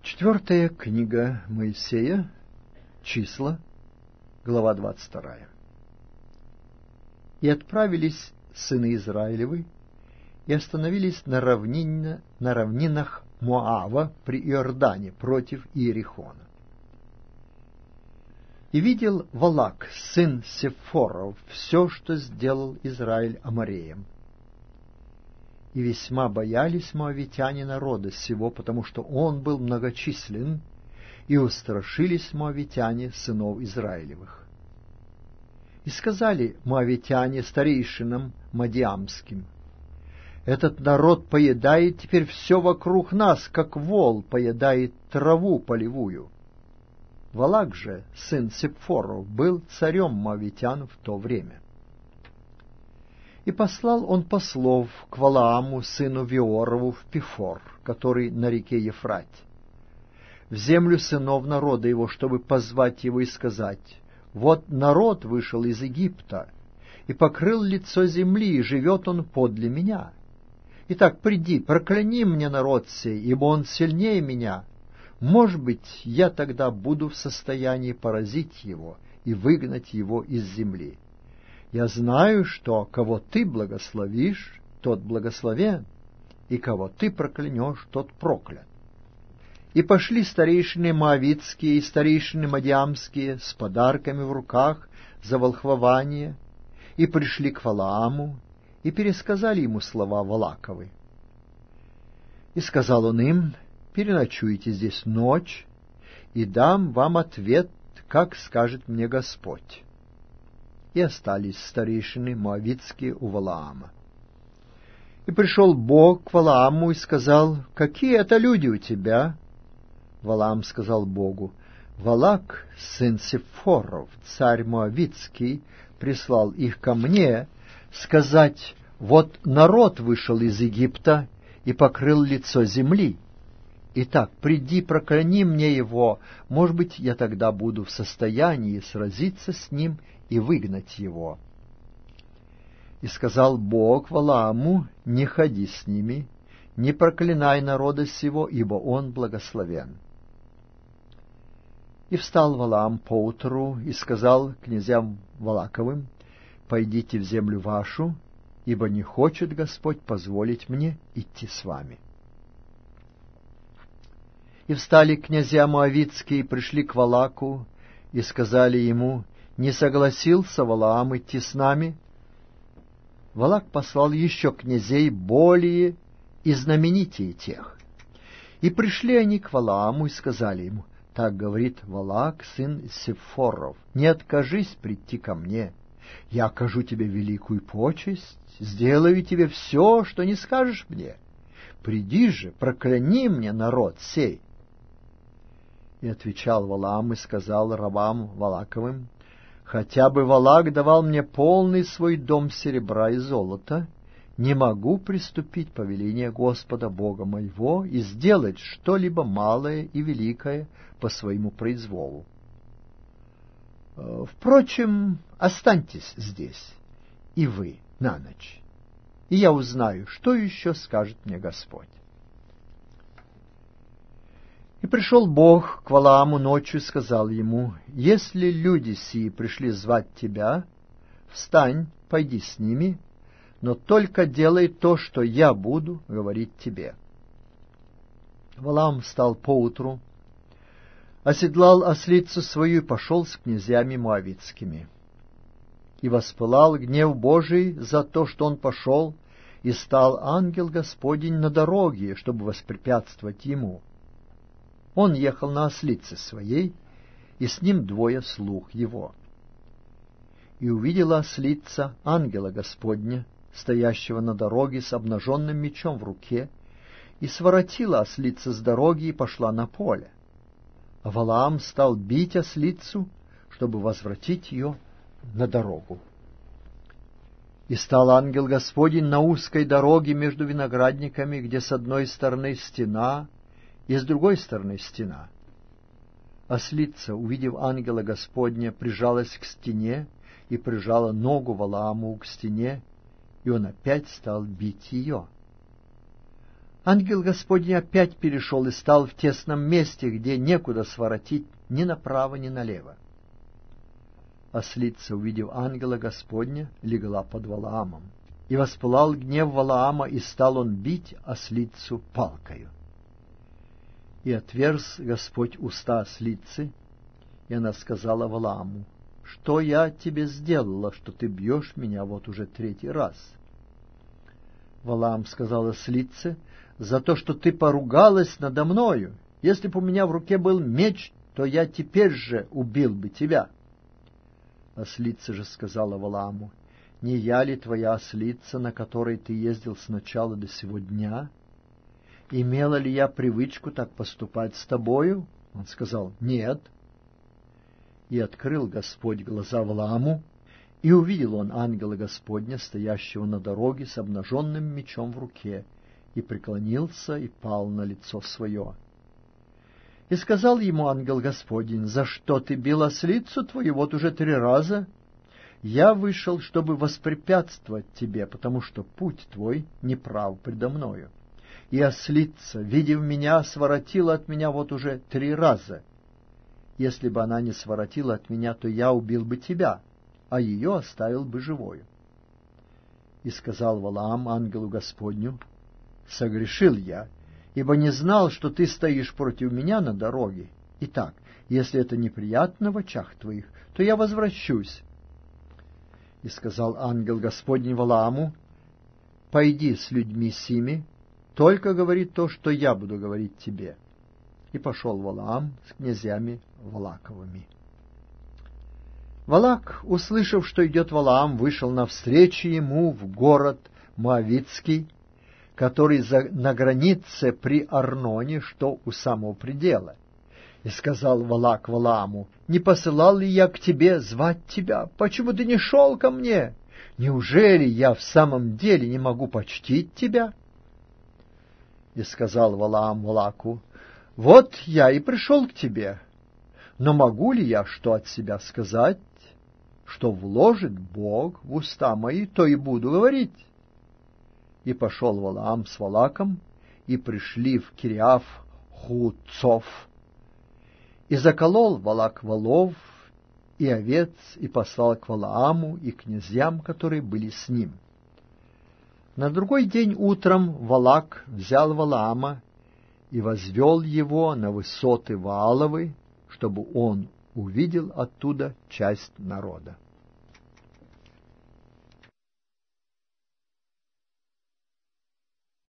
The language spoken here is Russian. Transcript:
Четвертая книга Моисея, Числа, глава 22. «И отправились сыны Израилевы, и остановились на равнинах Моава при Иордане против Иерихона. И видел Валак, сын Сефоров, все, что сделал Израиль амореям. И весьма боялись моавитяне народа сего, потому что он был многочислен, и устрашились моавитяне сынов Израилевых. И сказали моавитяне старейшинам мадиамским: этот народ поедает теперь все вокруг нас, как вол поедает траву полевую. Валак же, сын Сепфоров, был царем моавитян в то время. И послал он послов к Валааму, сыну Виорову, в Пифор, который на реке Ефрате, в землю сынов народа его, чтобы позвать его и сказать: вот народ вышел из Египта, и покрыл лицо земли, и живет он подле меня. Итак, приди, прокляни мне народ сей, ибо он сильнее меня. Может быть, я тогда буду в состоянии поразить его и выгнать его из земли. Я знаю, что кого ты благословишь, тот благословен, и кого ты проклянешь, тот проклят. И пошли старейшины моавитские и старейшины мадиамские с подарками в руках за волхвование, и пришли к Валааму, и пересказали ему слова Валаковы. И сказал он им: переночуйте здесь ночь, и дам вам ответ, как скажет мне Господь. И остались старейшины моавитские у Валаама. И пришел Бог к Валааму и сказал: какие это люди у тебя? Валаам сказал Богу: Валак, сын Сефоров, царь моавитский, прислал их ко мне сказать: вот народ вышел из Египта и покрыл лицо земли. Итак, приди, прокляни мне его, может быть, я тогда буду в состоянии сразиться с ним и выгнать его. И сказал Бог Валааму: не ходи с ними, не проклинай народа сего, ибо он благословен. И встал Валаам поутру и сказал князьям Валаковым: пойдите в землю вашу, ибо не хочет Господь позволить мне идти с вами. И встали князья моавитские и пришли к Валаку, и сказали ему: не согласился Валаам идти с нами? Валак послал еще князей более и знаменитее тех. И пришли они к Валааму и сказали ему: так говорит Валак, сын Сефоров, не откажись прийти ко мне. Я окажу тебе великую почесть, сделаю тебе все, что не скажешь мне. Приди же, прокляни мне народ сей. И отвечал Валаам и сказал рабам Валаковым: хотя бы Валак давал мне полный свой дом серебра и золота, не могу приступить повеление Господа Бога моего и сделать что-либо малое и великое по своему произволу. Впрочем, останьтесь здесь, и вы, на ночь, и я узнаю, что еще скажет мне Господь. И пришел Бог к Валааму ночью и сказал ему: если люди сии пришли звать тебя, встань, пойди с ними, но только делай то, что я буду говорить тебе. Валаам встал поутру, оседлал ослицу свою и пошел с князьями моавитскими. И воспылал гнев Божий за то, что он пошел, и стал ангел Господень на дороге, чтобы воспрепятствовать ему. Он ехал на ослице своей, и с ним двое слуг его. И увидела ослица ангела Господня, стоящего на дороге с обнаженным мечом в руке, и своротила ослица с дороги и пошла на поле. А Валаам стал бить ослицу, чтобы возвратить ее на дорогу. И стал ангел Господень на узкой дороге между виноградниками, где с одной стороны стена, и с другой стороны стена. Ослица, увидев ангела Господня, прижалась к стене и прижала ногу Валааму к стене, и он опять стал бить ее. Ангел Господень опять перешел и стал в тесном месте, где некуда своротить ни направо, ни налево. Ослица, увидев ангела Господня, легла под Валаамом. И воспылал гнев Валаама, и стал он бить ослицу палкою. И отверз Господь уста ослицы, и она сказала Валааму: «Что я тебе сделала, что ты бьешь меня вот уже 3-й раз?» Валаам сказал ослице: «За то, что ты поругалась надо мною. Если бы у меня в руке был меч, то я теперь же убил бы тебя». Ослица же сказала Валааму: «Не я ли твоя ослица, на которой ты ездил с начала до сего дня? Имела ли я привычку так поступать с тобою?» Он сказал: «Нет». И открыл Господь глаза Валааму, и увидел он ангела Господня, стоящего на дороге с обнаженным мечом в руке, и преклонился и пал на лицо свое. И сказал ему ангел Господень: «За что ты бил ослицу твою вот уже 3 раза? Я вышел, чтобы воспрепятствовать тебе, потому что путь твой неправ предо мною. И ослица, видев меня, своротила от меня вот уже 3 раза. Если бы она не своротила от меня, то я убил бы тебя, а ее оставил бы живою». И сказал Валаам ангелу Господню: «Согрешил я, ибо не знал, что ты стоишь против меня на дороге. Итак, если это неприятно в очах твоих, то я возвращусь». И сказал ангел Господний Валааму: «Пойди с людьми сими, только говори то, что я буду говорить тебе». И пошел Валаам с князьями Валаковыми. Валак, услышав, что идет Валаам, вышел навстречу ему в город Моавитский, который на границе при Арноне, что у самого предела. И сказал Валак Валааму: «Не посылал ли я к тебе звать тебя? Почему ты не шел ко мне? Неужели я в самом деле не могу почтить тебя?» И сказал Валаам Валаку: «Вот я и пришел к тебе, но могу ли я что от себя сказать? Что вложит Бог в уста мои, то и буду говорить». И пошел Валаам с Валаком, и пришли в Кириаф Хуцов. И заколол Валак волов и овец, и послал к Валааму и князьям, которые были с ним. На другой день утром Валак взял Валаама и возвел его на высоты Вааловы, чтобы он увидел оттуда часть народа.